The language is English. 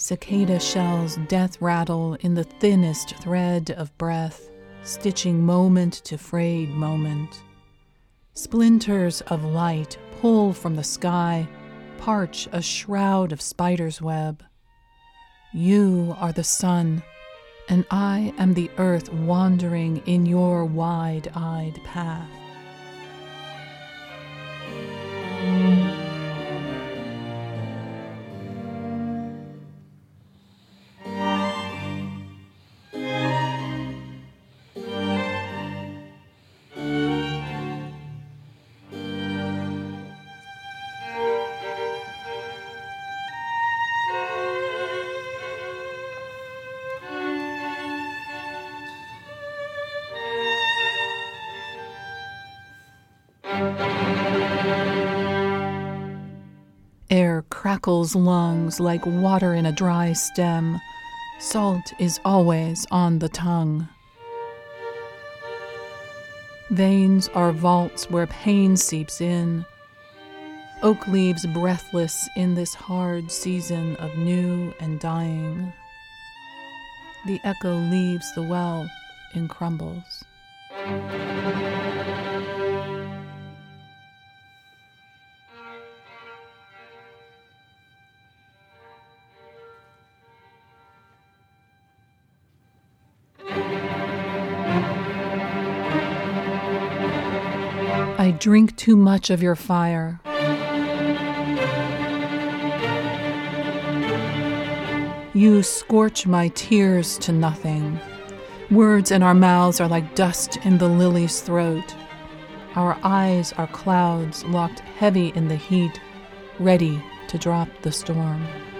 Cicada shells death rattle in the thinnest thread of breath, stitching moment to frayed moment. Splinters of light pull from the sky, parch a shroud of spider's web. You are the sun, and I am the earth wandering in your wide-eyed path. Air crackles lungs like water in a dry stem. Salt is always on the tongue. Veins are vaults where pain seeps in. Oak leaves breathless in this hard season of new and dying. The echo leaves the well in crumbles. I drink too much of your fire. You scorch my tears to nothing. Words in our mouths are like dust in the lily's throat. Our eyes are clouds locked heavy in the heat, ready to drop the storm.